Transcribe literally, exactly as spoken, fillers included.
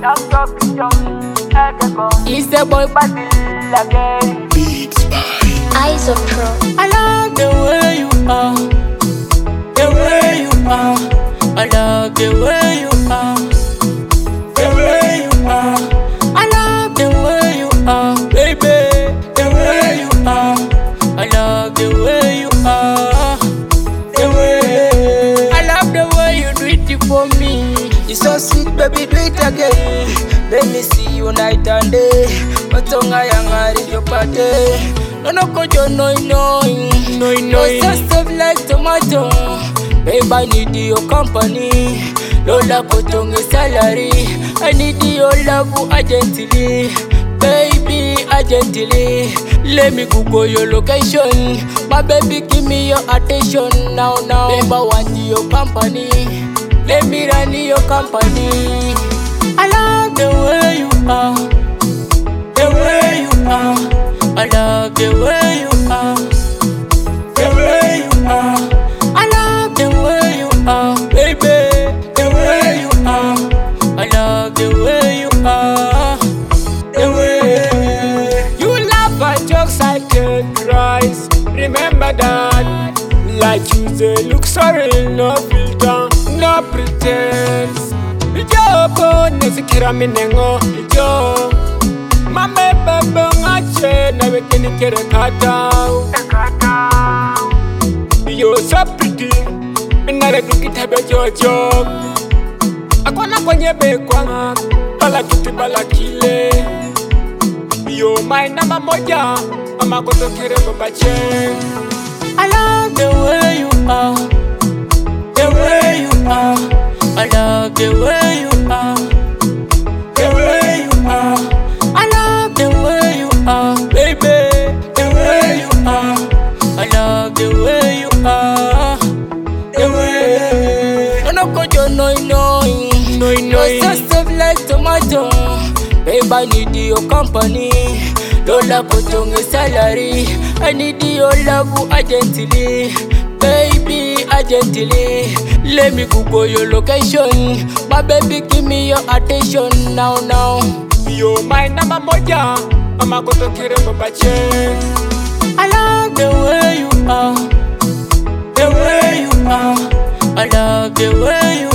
It's the boy Basil again. Beats by Eyes of Pro. I love the way you are, the way you are. I love the way you are, the way you are. I love the way you are, baby, the way you are. I love the way you are, the way. I love the way you do it for me. It's so sweet, baby, do it again. Let me see you night and day. Matonga yangari your party. No no kojo no no no no. So soft like tomato. Babe, I need your company. Lola kotonge salary. I need your love urgently. Baby, urgently. Let me Google your location. My baby, give me your attention now now. Babe, I want your company. Let me run your company. I love the way you are, the way you are. I love the way you are, the way you are. I love the way you are, baby, the way you are. I love the way you are, the way. You laugh at jokes I can cry. Remember that. Like you say, look sorry, no filter, no pretense. Ijobo nesikira minengo ijo. Mame bebe ngache na wekini kere katao. You're so pretty, minare dukitabe jojo. Akwana kwenye bekwanga, bala kiti bala kile. You're my number moja, mama koto kere babache. I love the way you are, the way you are. I love the way you are, the way you are. I love the way you are, baby, the way you are. I love the way you are, the way. No no kojo no no no no. So soft like tomato. Babe, I need your company. Lola kotonge salary. I need your love urgently. Baby, urgently. Let me Google your location. My baby, give me your attention now now. You're my number moja. Mama koto kere babache. I love the way you are, the way you are. I love the way you